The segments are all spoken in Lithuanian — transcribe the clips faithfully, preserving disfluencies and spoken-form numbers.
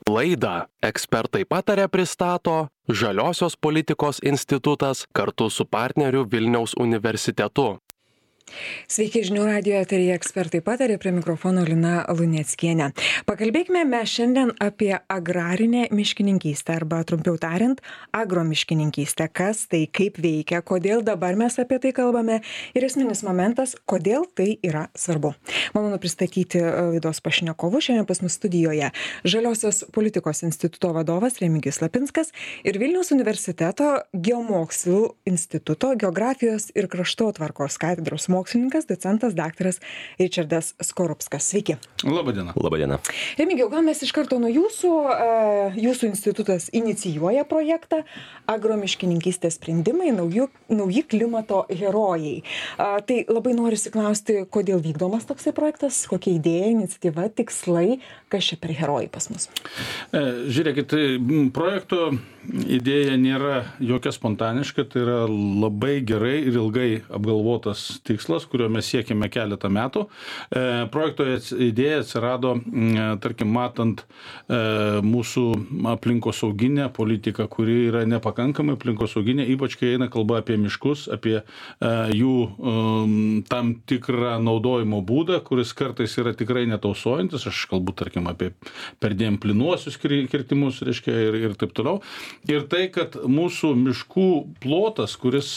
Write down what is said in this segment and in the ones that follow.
Laidą Ekspertai pataria pristato Žaliosios politikos institutas kartu su partneriu Vilniaus universitetu. Sveiki, žinių radijo eteryje Ekspertai pataria, prie mikrofono Lina Luneckienė. Pakalbėkime mes šiandien apie agrarinę miškininkystę, arba trumpiau tariant, agromiškininkystę. Kas tai, kaip veikia, kodėl dabar mes apie tai kalbame ir esminis momentas, kodėl tai yra svarbu. Malonu pristatyti laidos pašnekovų. Šiandien pas mus studijoje Žaliosios politikos instituto vadovas Remigijus Lapinskas ir Vilniaus universiteto Geomokslų instituto geografijos ir kraštotvarkos katedros mokslininkas, docentas daktaras Ričardas Skorupskas. Sveiki. Labadiena. Labadiena. Remigijau, gal mes iš karto nuo jūsų, jūsų institutas inicijuoja projektą agromiškininkystės sprendimai, nauji, nauji klimato herojai. Tai labai norisi klausti, kodėl vykdomas toksai projektas, kokia idėja, iniciatyva, tikslai, kas čia per herojai pas mus? Žiūrėkit, projekto idėja nėra jokia spontaniška, tai yra labai gerai ir ilgai apgalvotas tikslas, kurio mes siekime keletą metų. E, projekto idėja atsirado, m, tarkim, matant e, mūsų aplinkosauginę politiką, kuri yra nepakankamai aplinkosauginė, ypač kai eina kalba apie miškus, apie e, jų um, tam tikrą naudojimo būdą, kuris kartais yra tikrai netausojantis. Aš kalbu, tarkim, apie perdėm plinuosius kirtimus, reiškia, ir, ir taip toliau. Ir tai, kad mūsų miškų plotas, kuris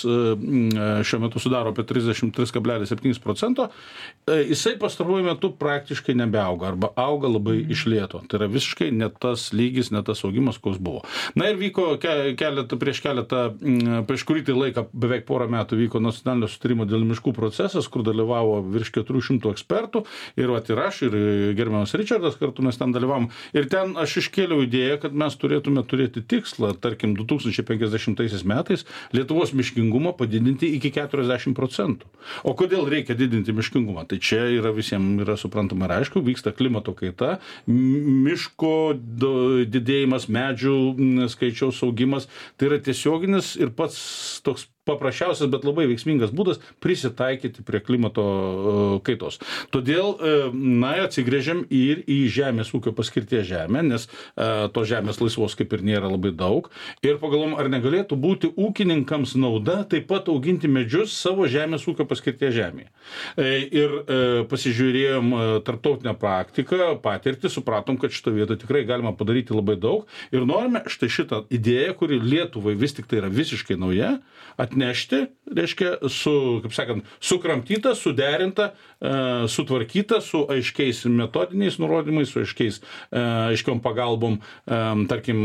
e, šiuo metu sudaro apie trisdešimt tris kablelis septyni procento, jisai pastaruoju metu praktiškai nebeauga arba auga labai iš lėto. Tai yra visiškai ne tas lygis, ne tas augimas, koks buvo. Na ir vyko keletą, prieš keletą, prieš kurį tai laiką, beveik porą metų vyko nacionalinio sutarimo dėl miškų procesas, kur dalyvavo virš keturių šimtų ekspertų ir vat ir aš, ir gerbiamas Ričardas kartu mes ten dalyvavom. Ir ten aš iškėliau idėją, kad mes turėtume turėti tikslą, tarkim, du tūkstančiai penkiasdešimtaisiais metais Lietuvos miškingumą padidinti iki keturiasdešimt procentų. O kodėl reikia didinti miškingumą? Tai čia yra visiems yra suprantama ir aišku, vyksta klimato kaita, miško didėjimas, medžių skaičiaus augimas, tai yra tiesioginis ir pats toks paprasčiausias, bet labai veiksmingas būdas prisitaikyti prie klimato kaitos. Todėl, na, atsigrėžiam ir į žemės ūkio paskirties žemę, nes to žemės laisvos kaip ir nėra labai daug. Ir pagalvom, ar negalėtų būti ūkininkams nauda taip pat auginti medžius savo žemės ūkio paskirties žemėje. Ir pasižiūrėjom tarptautinę praktiką, patirtį, supratom, kad šitą vietą tikrai galima padaryti labai daug. Ir norime štai šitą idėją, kuri Lietuvai vis tik tai yra visiškai nauja, atnešti, reiškia, su, kaip sakant, sukramtyta, suderinta, e, sutvarkyta, su aiškiais metodiniais nurodymais, su aiškiais, e, aiškiom pagalbom, e, tarkim,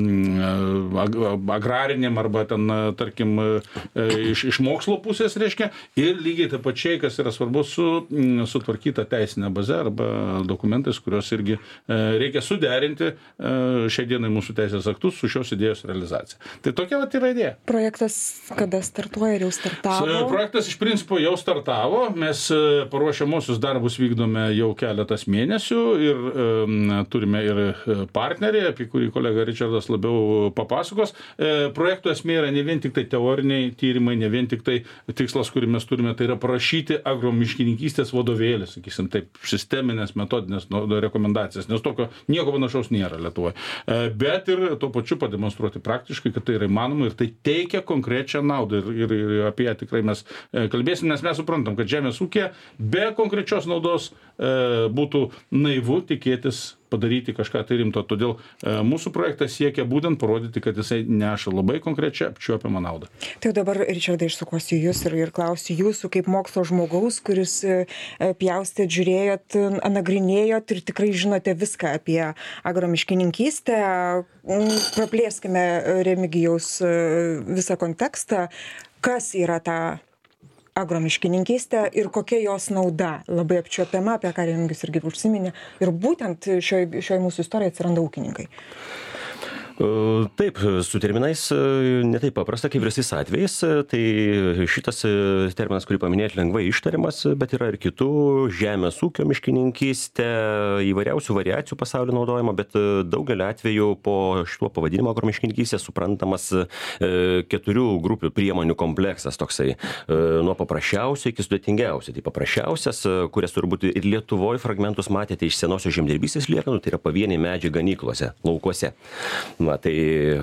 e, agrariniam arba ten, tarkim, e, iš, iš mokslo pusės, reiškia, ir lygiai taip pačiai, kas yra svarbu, su sutvarkyta teisinė bazė arba dokumentais, kurios irgi e, reikia suderinti e, šiai dienai mūsų teisės aktus su šios idėjos realizacija. Tai tokia vat yra idėja. Projektas kada startuoja ir jau startavo? Projektas iš principo jau startavo. Mes paruošiamuosius darbus vykdome jau keletas mėnesių ir e, turime ir partnerį, apie kurį kolega Ričardas labiau papasakos. E, projekto esmė yra ne vien tik tai teoriniai tyrimai, ne vien tik tai tikslas, kurį mes turime, tai yra parašyti agromiškininkystės vadovėlį, sakysim taip, sisteminės, metodinės rekomendacijas, nes tokio nieko panašaus nėra Lietuvoje. E, bet ir tuo pačiu pademonstruoti praktiškai, kad tai yra įmanoma ir tai teikia konkrečią naudą ir, ir, ir apie ją tikrai mes kalbėsim, nes mes suprantam, kad žemės ūkija be konkrečios naudos e, būtų naivu tikėtis padaryti kažką tai rimto. Todėl e, mūsų projektas siekia būtent parodyti, kad jisai neša labai konkrečią apčiuopiamą naudą. Tai dabar, Ričardai, išsukuosiu jūs ir, ir klausiu jūsų kaip mokslo žmogaus, kuris e, pjaustėt, žiūrėjot, nagrinėjot ir tikrai žinote viską apie agromiškininkystę. Praplėskime Remigijaus visą kontekstą. Kas yra ta agromiškininkystė ir kokia jos nauda, labai apčiuopiama, apie ką Remigijus irgi užsiminė. Ir būtent šioje šioj mūsų istorijoje atsiranda ūkininkai. Taip, su terminais netaip paprasta, kaip visais atvejais. Tai šitas terminas, kurį paminėt, lengvai ištariamas, bet yra ir kitų - žemės ūkio miškininkystė, įvairiausių variacijų pasaulio naudojimo, bet daugelį atvejų po šituo pavadinimu agromiškininkystė suprantamas keturių grupių priemonių kompleksas toksai, nuo paprasčiausio iki sudėtingiausio. Tai paprasčiausias, kurias turbūt ir Lietuvoje fragmentus matėte iš senosios žemdirbystės liekanų, tai yra pavieniai medžiai ganyklose, laukuose. Va, tai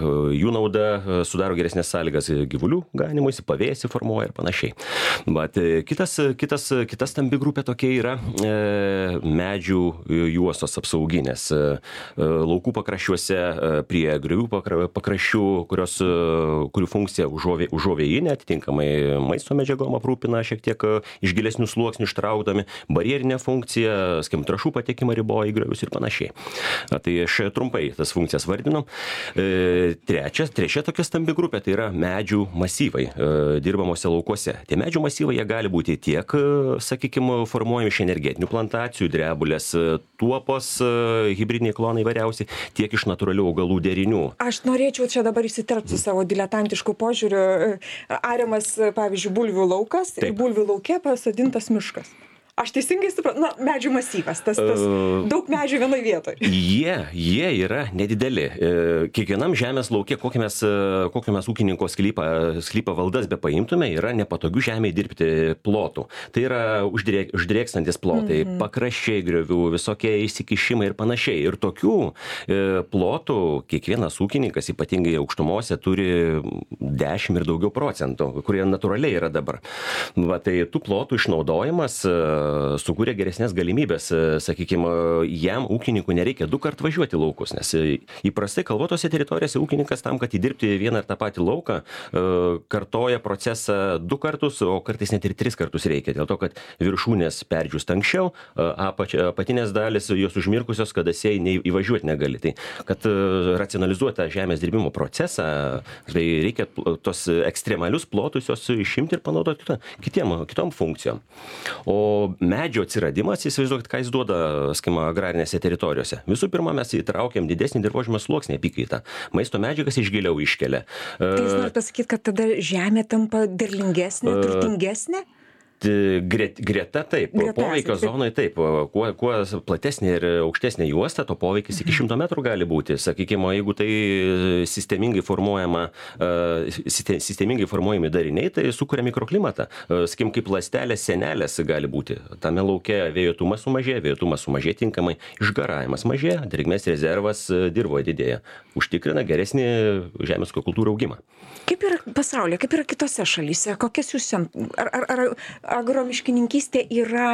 jų nauda sudaro geresnės sąlygas gyvulių ganymuisi, pavėsį formuoja ir panašiai. Bet kitas, kitas, kitas stambi grupė tokia yra e, medžių juostos apsauginės. E, laukų pakraščiuose prie griovių pakraščių, kurios, kurių funkcija užuovė, užuovėjinė, atitinkamai maisto medžiagom aprūpina šiek tiek iš gilesnių sluoksnių ištraukdami, barjerinė funkcija, skim trąšų patekimą riboja į griovius ir panašiai. Na, tai aš trumpai tas funkcijas vardinu. Trečia, trečia tokia stambi grupė tai yra medžių masyvai dirbamuose laukuose. Tie medžių masyvai jie gali būti tiek, sakykime, formuojami iš energetinių plantacijų, drebulės, tuopos, hibridiniai klonai įvairiausi, tiek iš natūralių augalų derinių. Aš norėčiau čia dabar įsiterpti su savo diletantišku požiūriu. Ariamas, pavyzdžiui, bulvių laukas Taip. ir bulvių lauke pasodintas miškas. Aš teisingai suprantu, na, medžių masyvas, tas, tas uh, daug medžių vienoje vietoje. Jie, jie yra nedideli. Kiekvienam žemės lauke, kokį mes, kokį mes ūkininko sklypą, sklypą valdas be paimtume, yra nepatogių žemėje dirbti plotų. Tai yra uždrėk, uždrėkstantis plotai, mm-hmm. pakraščiai griovių, visokie įsikišimai ir panašiai. Ir tokių e, plotų kiekvienas ūkininkas, ypatingai aukštumose, turi dešimt ir daugiau procentų, kurie natūraliai yra dabar. Va, tai tų plotų išnaudojimas sukūrė geresnės galimybės, sakykime, jam ūkininkų nereikia du kart važiuoti laukus, nes įprastai kalvotose teritorijose ūkininkas tam, kad įdirbti vieną ir tą patį lauką, kartoja procesą du kartus, o kartais net ir tris kartus reikia, dėl to, kad viršūnės perdžiūsta anksčiau, apač, apatinės dalis jos užmirkusios, kada sėjai nei įvažiuoti negali. Tai, kad racionalizuoti tą žemės dirbimo procesą, tai reikia tos ekstremalius plotus jos išimti ir panaudoti kitiem, kitom funkcijom. O medžio atsiradimas, įsivaizduokit, ką jis duoda, skima, agrarinėse teritorijose. Visų pirma, mes įtraukiam didesnį dirvožemio sluoksnį apykaitą. Maisto medžiagas iš giliau iškelia. Tai jūs norite pasakyti, kad tada žemė tampa derlingesnė, turtingesnė? Gret, greta taip, greta, poveikio taip. Zonoje taip, kuo, kuo platesnė ir aukštesnė juosta, to poveikis iki šimto metrų gali būti. Sakykime, jeigu tai sistemingai formuojama, sistemingai formuojami dariniai, tai sukuria mikroklimatą. Sakykim, kaip ląstelės senelės gali būti. Tame lauke vėjotumas sumažėja, vėjotumas sumažėja tinkamai, išgaravimas mažėja, drėgmės rezervas dirvoje didėja. Užtikrina geresnį žemės ūkio kultūrų augimą. Kaip yra pasaulyje, kaip yra kitose šalyse? Kokias jūs, ar, ar, ar agromiškininkystė yra,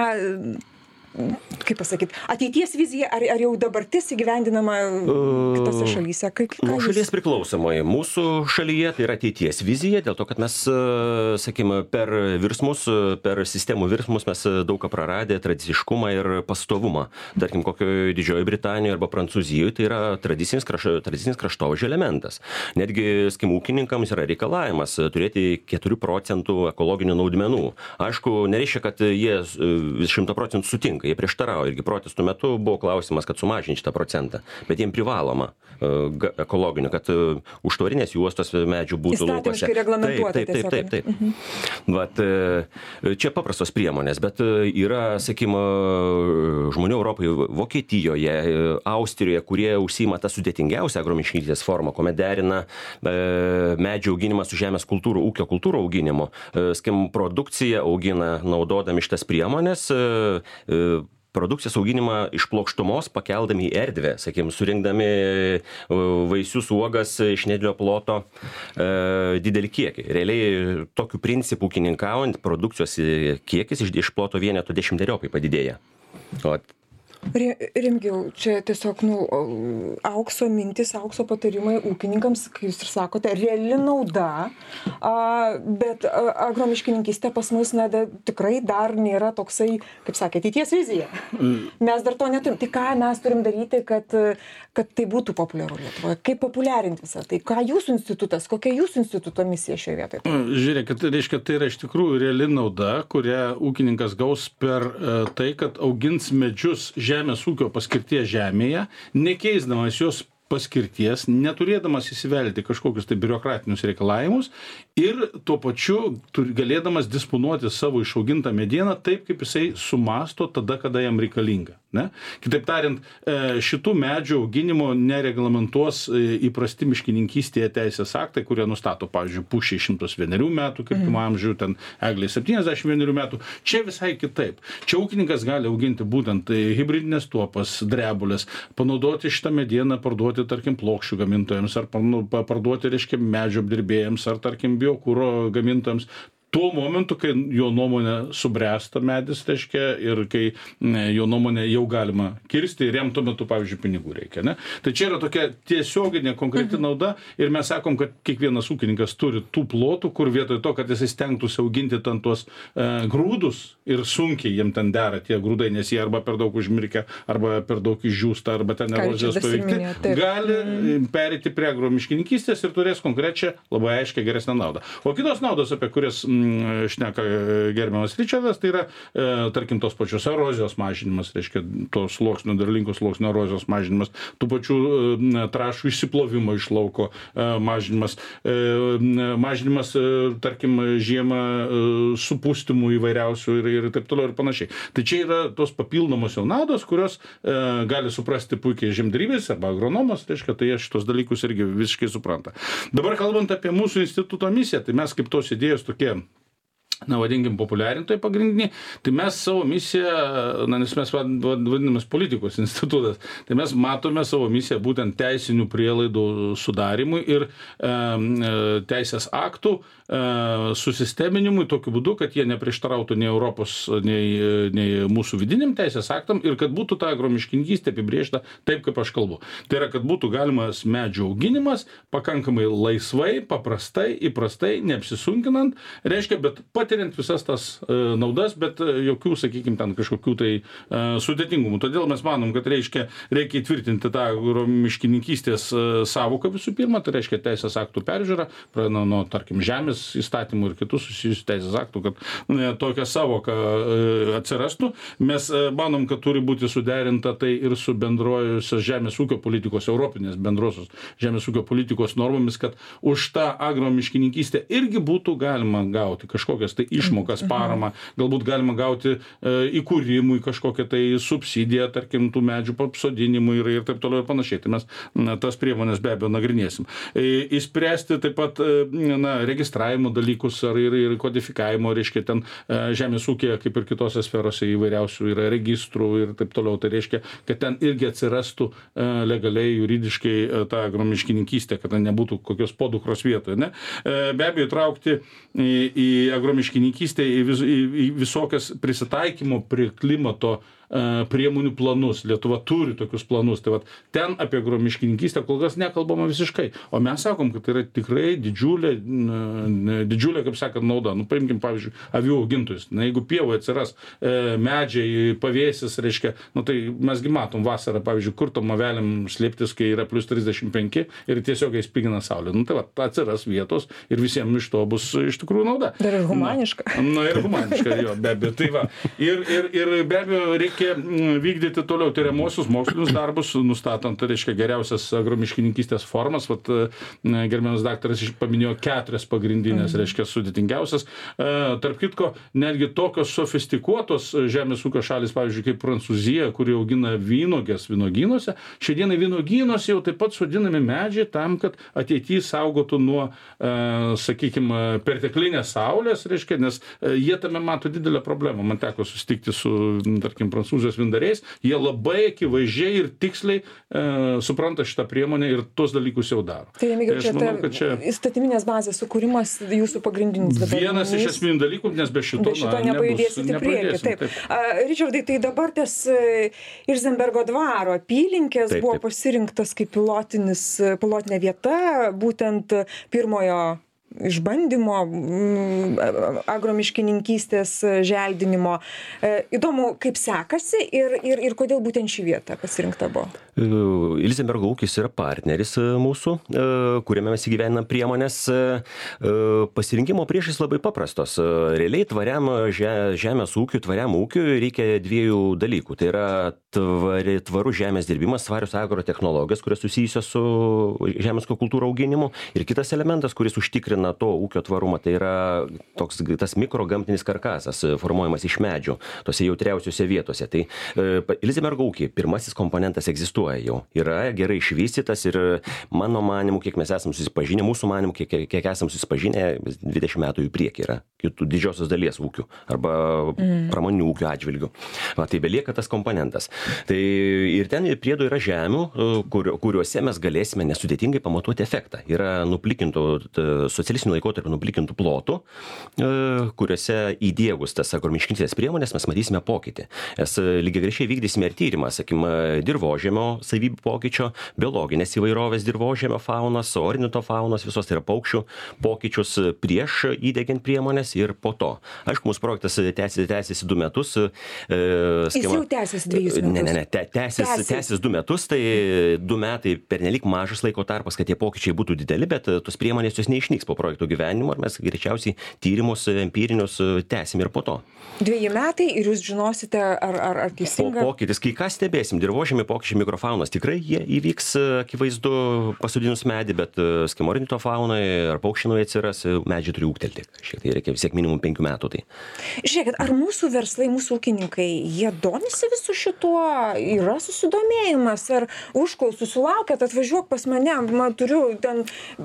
kaip pasakyti, ateities vizija, ar, ar jau dabartis įgyvendinama kitose šalyse? Kaip, Nuo šalies jūs... priklausomai. Mūsų šalyje tai yra ateities vizija, dėl to, kad mes, sakykime, per virsmus, per sistemų virsmus mes daug ką praradę tradiciškumą ir pastovumą. Tarkim, kokioje Didžiojoje Britanijoje arba Prancūzijoje tai yra tradicinis, kraš, tradicinis kraštovaizdžio elementas. Netgi, sakykim, ūkininkams yra reikalavimas turėti keturių procentų ekologinių naudmenų. Aišku, nereiškia, kad jie šimtą procentų sutinka. Jie prieštaravo. Irgi protestų metu buvo klausimas, kad sumažinti šitą procentą. Bet jiems privaloma ekologinių, kad užtvarinės juostos medžių būtų laukose. Įstatymiškai reglamentuota. Taip, taip, taip, taip, taip. Mhm. Vat, čia paprastos priemonės, bet yra, sakykime, žmonių Europoje, Vokietijoje, Austrijoje, kurie užsiima tą sudėtingiausią agromiškininkystės formą, kuomet derina medžių auginimą su žemės kultūrų, ūkio kultūrų auginimu. Sakykim, produkciją augina naudodami šitas priemonės, produkcijos auginimą iš plokštumos pakeldami į erdvę, sakykime, surinkdami vaisius, uogas iš nedidelio ploto e, didelį kiekį. Realiai tokiu principu ūkininkaujant produkcijos kiekis iš ploto vieneto dešimteriopai padidėja. O Remgiau, čia tiesiog, nu, aukso mintis, aukso patarimai ūkininkams, kai jūs ir sakote, reali nauda, a, bet agromiškininkystė pas mus na, da, tikrai dar nėra toksai, kaip sakė, ateities vizija. Mm. Mes dar to neturim. Tai ką mes turim daryti, kad, kad tai būtų populiaru Lietuvoje? Kaip populiarinti visą tai? Ką jūsų institutas, kokia jūsų instituto misija šioje vietoje? Žiūrėkit, reiškia, tai yra iš tikrųjų reali nauda, kurią ūkininkas gaus per uh, tai, kad augins medžius žemės ūkio paskirties žemėje, nekeisdamas jos paskirties, neturėdamas įsivelti kažkokius tai biurokratinius reikalavimus ir tuo pačiu galėdamas disponuoti savo išaugintą medieną taip, kaip jisai sumasto tada, kada jam reikalinga. Ne? Kitaip tariant, šitų medžių auginimo nereglamentuos įprasti miškininkystėje teisės aktai, kurie nustato, pavyzdžiui, pušiai šimtas vienerių metų kirtimo amžių, ten egliai septyniasdešimt vienerių metų. Čia visai kitaip. Čia ūkininkas gali auginti būtent hibridinės tuopas, drebulės, panaudoti šitą medieną, parduoti, tarkim, plokščių gamintojams, ar parduoti, reiškia, medžio apdirbėjams, ar, tarkim, biokuro gamintojams. Tuo momentu, kai jo nuomonė subręsta medis, reiškia, ir kai jo nuomonė jau galima kirsti ir jam tuo metu, pavyzdžiui, pinigų reikia. Ne? Tai čia yra tokia tiesioginė konkreti nauda ir mes sakom, kad kiekvienas ūkininkas turi tų plotų, kur vietoj to, kad jisai stengtųsi auginti ten tuos e, grūdus ir sunkiai jiem ten dera tie grūdai, nes jie arba per daug užmirkia, arba per daug išdžiūsta, arba ten erozijos paveikti, gali mm. perėti prie agromiškininkystės ir turės konkrečią, labai aiškiai geresnę naudą. O kitos naudos, apie kurias šneka gerbiamas Ričardas, tai yra, e, tarkim, tos pačios erozijos mažinimas, reiškia, tos sluoksnio, derlingos sluoksnio erozijos mažinimas, tų pačių e, trašų išsiplovimo iš lauko e, mažinimas, e, mažinimas, e, tarkim, žiemą e, supūstimų įvairiausių ir, ir taip toliau ir panašiai. Tai čia yra tos papildomos jau naudos, kurios e, gali suprasti puikiai žemdirbys arba agronomas, reiškia, tai jie šitos dalykus irgi visiškai supranta. Dabar kalbant apie mūsų instituto misiją, tai mes kaip tos idėjos tokie, na, vadinkim, populiarintojai pagrindiniai, tai mes savo misiją, na, nes mes vadinamės politikos institutas, tai mes matome savo misiją būtent teisinių prielaidų sudarimui ir e, teisės aktų e, susisteminimui tokiu būdu, kad jie neprieštarautų nei Europos, nei, nei mūsų vidiniam teisės aktam ir kad būtų ta agromiškininkystė apibrėžta taip, kaip aš kalbu. Tai yra, kad būtų galimas medžių auginimas pakankamai laisvai, paprastai, įprastai, neapsisunkinant, reiškia, bet patiriant visas tas e, naudas, bet jokių, sakykime, ten kažkokių tai e, sudėtingumų. Todėl mes manom, kad reiškia, reikia įtvirtinti tą miškininkystės e, savoką visų pirma, tai reiškia teisės aktų peržiūrą, pradedant nuo, tarkim, žemės įstatymų ir kitų susijusių teisės aktų, kad e, tokia savoka e, atsirastų. Mes e, manom, kad turi būti suderinta tai ir su bendrojosios žemės ūkio politikos, europinės bendrosios žemės ūkio politikos normomis, kad už tą agromiškininkystę irgi būtų galima gauti kažkokias tai išmokas, paramą, galbūt galima gauti e, įkūrimui kažkokią tai subsidiją, tarkim, tų medžių apsodinimui ir, ir taip toliau ir panašiai. Tai mes na, tas priemonės be abejo nagrinėsim. E, įspręsti taip pat e, na, registravimo dalykus ar ir, ir kodifikavimo, reiškia, ten e, žemės ūkėje, kaip ir kitose sferose įvairiausių yra registrų ir taip toliau. Tai reiškia, kad ten irgi atsirastų e, legaliai, juridiškai e, ta agromiškininkystė, kad ten nebūtų kokios podukros vietoje. Ne? E, be abejo, traukti į, į agromiškininkystę, į, vis, į, į visokias prisitaikymo prie klimato priemonių planus. Lietuva turi tokius planus. Tai vat, ten apie agromiškininkystę kol kas nekalbama visiškai. O mes sakom, kad tai yra tikrai didžiulė, didžiulė, kaip sakant, nauda. Nu, paimkim, pavyzdžiui, avių augintojus. Na, jeigu pievoje atsiras e, medžiai, pavėsis, reiškia, nu, tai mesgi matom vasarą, pavyzdžiui, kur tom avelėm slėptis, kai yra plus trisdešimt penki ir tiesiog spigina saulė. Nu, tai vat, atsiras vietos ir visiems iš to bus iš tikrųjų nauda. Dar ir humaniška. Na, na ir humaniška, jo, be abejo. Tai va. Ir, ir, ir be abejo reikia vykdyti toliau tyriamuosius mokslinius darbus, nustatant, reiškia, geriausias agromiškininkystės formas. Vat, gerbiamas daktaras paminėjo keturias pagrindinės, reiškia, sudėtingiausias. Tarp kitko, netgi tokios sofistikuotos žemės ūkio šalis, pavyzdžiui, kaip Prancūzija, kuri augina vynuogės vynuogynuose, šiandieną vynuogynuose jau taip pat sodinami medžiai tam, kad ateityje saugotų nuo, sakykime, perteklinės saulės, reiškia, nes jie tame mato didelę problemą. Man teko susitikti su, tarkim, prancūzijos vindariais, jie labai akivaizdžiai ir tiksliai e, supranta šitą priemonę ir tuos dalykus jau daro. Tai, Remigijau, tai čia, manau, čia įstatyminės bazės sukūrimas jūsų pagrindinis dabar. Vienas iš esminių dalykų, nes be šito, be šito na, nepajudėsit į priekį. Taip. Taip. A, Ričardai, tai dabar ties Ilzenbergo dvaro apylinkės taip, buvo taip. pasirinktas kaip pilotinis, pilotinė vieta, būtent pirmojo išbandymo, agromiškininkystės želdinimo. Įdomu, kaip sekasi ir, ir, ir kodėl būtent ši vieta pasirinkta buvo? Ilzenbergo ūkis yra partneris mūsų, kuriame mes įgyvename priemonės. Pasirinkimo priešais labai paprastos. Realiai tvariam žemės ūkiui, tvariam ūkiui reikia dviejų dalykų. Tai yra tvari, tvarus žemės dirbimas, tvarios agrotechnologijos, kurios susijusios su žemės kultūrų auginimu. Ir kitas elementas, kuris užtikrina to ūkio tvarumą, tai yra toks, tas mikrogamtinis karkasas, formuojamas iš medžių, tose jautriausiose vietose. Tai Ilzenbergo ūkiai, pirmasis komponentas egzistuoja jau. Yra gerai išvystytas ir mano manimu, kiek mes esame susipažinę, mūsų manimu, kiek, kiek esame susipažinę, dvidešimt metų į priekį yra kitų didžiosios dalies ūkių arba mm. pramoninių ūkių atžvilgių. Va, tai belieka tas komponentas. Tai ir ten priedo yra žemių, kur, kuriuose mes galėsime nesudėtingai pamatuoti efektą. Yra nuplikintų, socialistinių laikotarpių nuplikintų plotų, kuriuose įdiegus tas agromiškininkystės priemonės mes matysime pokytį. Mes lygiagrečiai vykdysime ir tyrimą, sakykime, dirvožemio savybių pokyčio, biologinės įvairovės dirvožemio faunos, ornito faunos, visos tai yra paukščių pokyčius prieš įdiegiant priemonės ir po to. Aišku, mūsų projektas tęsiasi, tęsiasi du metus. E, Jis jau tęsiasi dviejus metus. Ne, ne, ne, tęsis, tęsis du metus, tai du metai pernelyg mažas laiko tarpas, kad tie pokyčiai būtų dideli, bet tos priemonės jos neišnyks po projekto gyvenimo ir mes greičiausiai tyrimus empirinius tęsim ir po to. Dviejų metai ir jūs žinosite, ar, ar, ar teisinga? Po pokytis, kai ką stebėsim, dirvožėmi pokyčiai mikrofaunos, tikrai jie įvyks, akivaizdu, pasodinus medį, bet skimornito faunai ar paukščiai atsiras, medžiai turi ūgtelti. Šiek tiek reikia vis tiek minimum penkių metų. Tai. Žiūrėkit, ar mūsų verslai, mūsų ūkininkai, jie domisi visu šituo, yra susidomėjimas, ar užklausų sulaukėt, atvažiuok pas mane, man turiu ten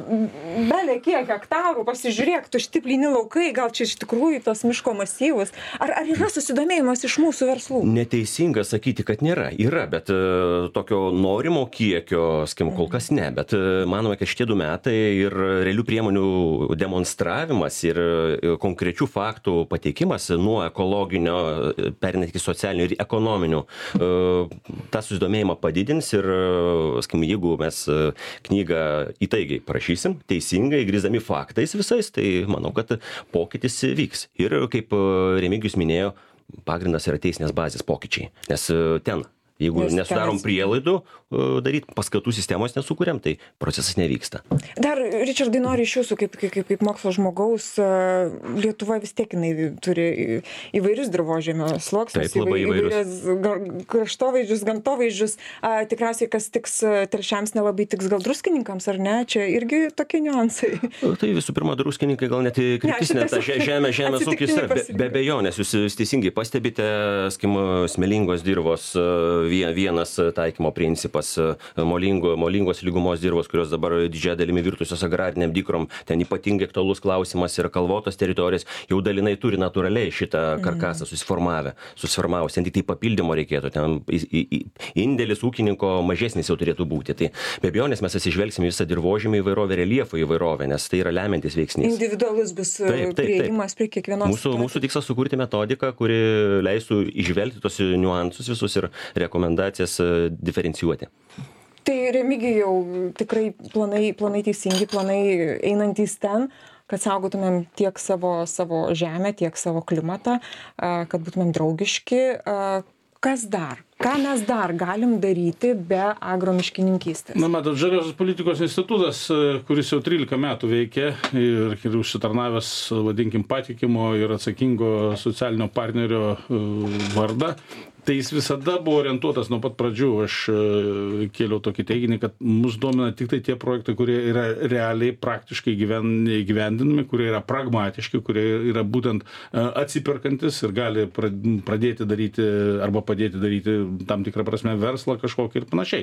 belė kiek hektarų, pasižiūrėk, tušti plyni laukai, gal čia iš tikrųjų tas miško masyvus. Ar, ar yra susidomėjimas iš mūsų verslų? Neteisinga sakyti, kad nėra. Yra, bet uh, tokio norimo kiekio, skim, kol kas ne. Bet uh, manome, kad šitie du metai ir realių priemonių demonstravimas ir uh, konkrečių faktų pateikimas nuo ekologinio, perinant iki socialinių ir ekonominių, uh, tą susidomėjimą padidins ir, uh, skim, jeigu mes uh, knygą įtaigiai parašysim, teisingai, grįzdami faktais visais, tai manau, kad pokytis vyks. Ir kaip uh, Remigijus minėjo, pagrindas yra teisinės bazės pokyčiai, nes ten, jeigu Nes nesudarom prielaidų daryti, paskatų sistemos nesukuriam, tai procesas nevyksta. Dar, Ričardai, noriu iš jūsų, kaip, kaip, kaip mokslo žmogaus, Lietuva vis tiek jinai turi įvairius dirvožemio sluoksnius, įvairias kraštovaizdžius, gamtovaizdžius. Tikriausiai, kas tiks telšiams, nelabai tiks gal druskininkams, ar ne? Čia irgi tokie niuansai. Tai visų pirma, druskininkai gal net kryptis, net žemė, žemės ūkis yra. Be, be abejonės, jūs, jūs teisingai pastebite, skim, smėlingos dirvos vienas taikymo principas, molingo, molingos lygumos dirvos, kurios dabar didžiąją dalimi virtusios agrariniam dykrom, ten ypatingai aktualus klausimas yra kalvotos teritorijos, jau dalinai turi natūraliai šitą karkasą susiformavę, susiformavus, ten tik tai papildymo reikėtų, ten indėlis ūkininko mažesnis jau turėtų būti. Tai be abejonės mes atsižvelgsime visą dirvožemį įvairovę, reliefo įvairovę, nes tai yra lemiantis veiksnys. Individualus bus priėjimas prie kiekvienos. Mūsų, mūsų tikslas sukurti metodiką, kuri leistų išvelgti tos niuansus visus ir rekomendacijas diferencijuoti. Tai Remigijau, tikrai planai, planai teisingi, planai einantys ten, kad saugotumėm tiek savo, savo žemę, tiek savo klimatą, kad būtumėm draugiški. Kas dar? Ką mes dar galim daryti be agromiškininkystės? Na, matot, Žaliosios politikos institutas, kuris jau trylika metų veikia ir, ir užsitarnavęs, vadinkim, patikimo ir atsakingo socialinio partnerio vardą, tai jis visada buvo orientuotas nuo pat pradžių. Aš kėliau tokį teiginį, kad mus domina tik tai tie projektai, kurie yra realiai praktiškai įgyvendinami, kurie yra pragmatiški, kurie yra būtent atsiperkantis ir gali pradėti daryti arba padėti daryti tam tikrą prasme verslą kažkokį ir panašiai.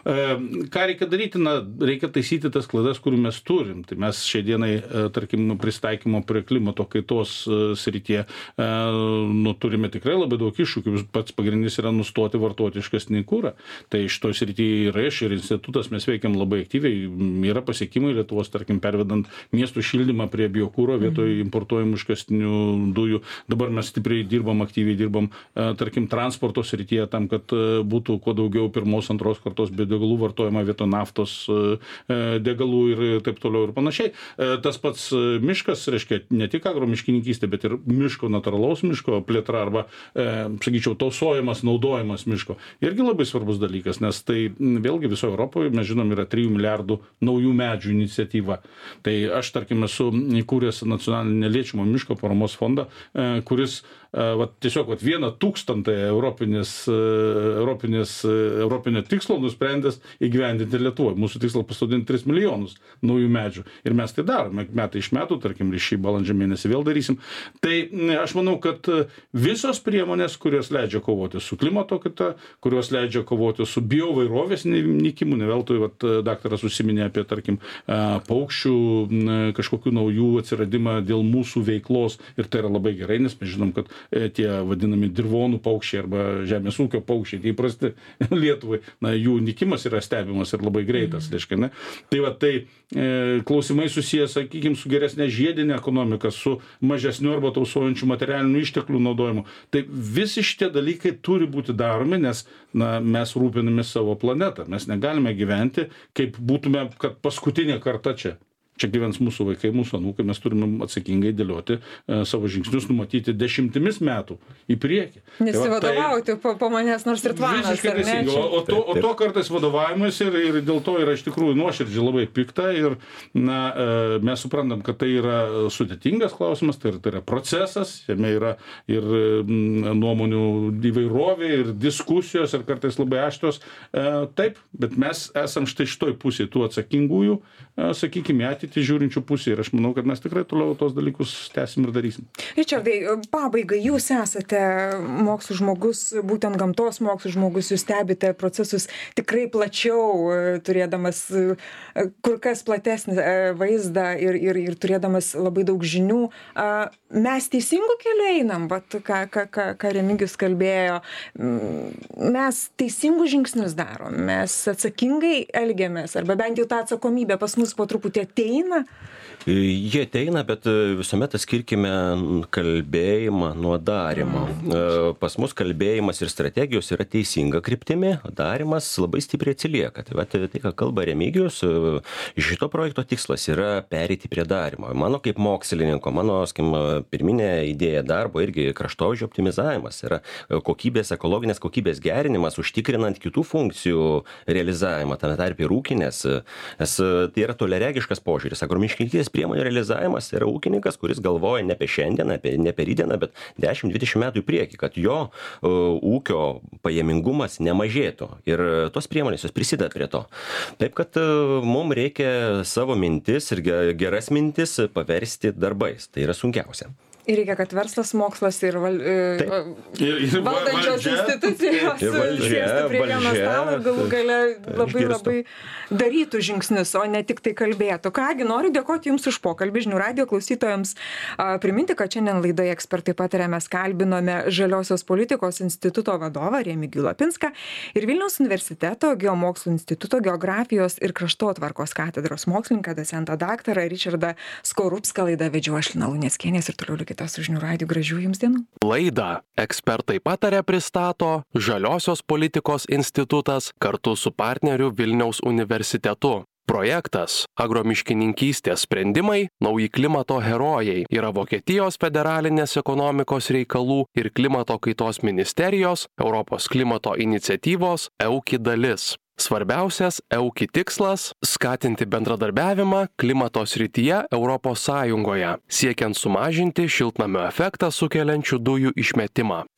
Ką reikia daryti? Na, reikia taisyti tas klaidas, kurių mes turim. Tai mes šiai dienai, tarkim, pristaikymo prie klimato kaitos srityje, nu, turime tikrai labai daug iššūkių. Pats pagrindinis pagrindinis yra nustoti vartoti iškastinį kurą. Tai šitoj srityje ir aš, ir institutas mes veikiam labai aktyviai. Yra pasiekimai Lietuvos, tarkim, pervedant miestų šildymą prie biokuro vietoj importuojamų iškastinių dujų. Dabar mes stipriai dirbam, aktyviai dirbam, tarkim, transporto srityje tam, kad būtų kuo daugiau pirmos, antros kartos biodegalų vartojama vietoj naftos degalų ir taip toliau ir panašiai. Tas pats miškas, reiškia, ne tik agromiškininkystė, bet ir miško, natūralaus miško plėtra arba, sakyčiau, tausojimas, naudojimas miško. Irgi labai svarbus dalykas, nes tai vėlgi visoje Europoje, mes žinom, yra trijų milijardų naujų medžių iniciatyva. Tai aš, tarkim, esu įkūręs nacionalinį neliečiamo miško paramos fondą, kuris va, tiesiog va, vieną tūkstantą europinės, europinės, europinio tikslo nusprendęs įgyvendinti Lietuvoje. Mūsų tikslas pasodinti tris milijonus naujų medžių. Ir mes tai darome metai iš metų, tarkim, šį balandžio mėnesį vėl darysim. Tai aš manau, kad visos priemonės, kurios leidžia kovoti su klimato kaita, kurios leidžia kovoti su biovairovės nykimu, ne veltui, vat, daktaras užsiminė apie, tarkim, paukščių kažkokių naujų atsiradimą dėl mūsų veiklos. Ir tai yra labai gerai, nes mes žinom, kad tie vadinami dirvonų paukščiai arba žemės ūkio paukščiai, tai įprasti Lietuvai, na, jų nykimas yra stebimas ir labai greitas, reiškia, ne? Tai va, tai e, klausimai susijęs, sakykime, su geresnė žiedinė ekonomika, su mažesniu arba tausojančiu materialinių išteklių naudojimu. Tai visi šitie dalykai turi būti daromi, nes, na, mes rūpinamės savo planetą. Mes negalime gyventi, kaip būtume, kad paskutinė karta čia. Čia gyvens mūsų vaikai, mūsų anūkai, mes turime atsakingai dėlioti e, savo žingsnius, numatyti dešimtimis metų į priekį. Nesivadovauti tai, po, po manęs nors ir tvanas, ar ne? O, o, to, o to kartais vadovavimas ir, ir dėl to yra iš tikrųjų nuoširdžiai labai pikta ir na, e, mes suprantam, kad tai yra sudėtingas klausimas, tai yra, tai yra procesas, jame yra ir m, nuomonių įvairovė, ir diskusijos, ir kartais labai aštrios. E, taip, bet mes esam štai šitoj pusėje tų atsakingųjų, e, sakykime, ateitį žiūrinčių pusė ir aš manau, kad mes tikrai toliau tos dalykus tęsim ir darysim. Ričardai, pabaigai, jūs esate mokslų žmogus, būtent gamtos mokslų žmogus, jūs stebite procesus tikrai plačiau, turėdamas kur kas platesnį vaizdą ir, ir, ir turėdamas labai daug žinių. Mes teisingų kelių einam, vat, ką, ką, ką, ką Remigijus kalbėjo, mes teisingus žingsnius darom, mes atsakingai elgiamės, arba bent jau tą atsakomybę pas mus po truputį ateina. Jie ateina, bet visuomet atskirkime kalbėjimą nuo darymo. Mm. Pas mus kalbėjimas ir strategijos yra teisinga kryptimi, darymas labai stipriai atsilieka. Tai, va, tai, ką kalba Remigijus, šito projekto tikslas yra pereiti prie darymo. Mano kaip mokslininko, mano skim, pirminė idėja darbo irgi kraštovaizdžio optimizavimas yra kokybės, ekologinės kokybės gerinimas, užtikrinant kitų funkcijų realizavimą, tame tarpe ir ūkinės. Nes tai yra toliaregiškas požiūris. Agromiškininkystės priemonių realizavimas yra ūkininkas, kuris galvoja ne apie šiandieną, apie, ne apie rydieną, bet dešimt dvidešimt metų į priekį, kad jo uh, ūkio pajamingumas nemažėtų. Ir tos priemonės jos prisideda prie to. Taip, kad uh, mums reikia savo mintis ir geras mintis paversti darbais. Tai yra sunkiausia. Ir reikia, kad verslas, mokslas ir, val, ir, ir valdančios valdžia, institucijos ir valdžia, sėstų prie vieno valdžia, stalo ir galų gale labai išgirstų. labai darytų žingsnius, o ne tik tai kalbėtų. Kągi, noriu dėkoti Jums už pokalbį. Žinių radijo klausytojams a, priminti, kad šiandien laidoje Ekspertai pataria mes kalbinome Žaliosios politikos instituto vadovą Remigijų Lapinską ir Vilniaus universiteto geomokslų instituto geografijos ir kraštotvarkos katedros mokslininką, docentą daktarą Ričardą Skorupską. Laidą vedžiau aš, Lina Luneckienė, ir toliau likite su Žinių radiju. Gražių Jums dienų. Laidą Ekspertai pataria pristato Žaliosios politikos institutas kartu su partneriu Vilniaus universitetu. Projektas Agromiškininkystės sprendimai nauji klimato herojai yra Vokietijos federalinės ekonomikos reikalų ir klimato kaitos ministerijos Europos klimato iniciatyvos EUKI dalis. Svarbiausias EUKI tikslas – skatinti bendradarbiavimą klimato srityje Europos Sąjungoje, siekiant sumažinti šiltnamio efektą sukeliančių dujų išmetimą.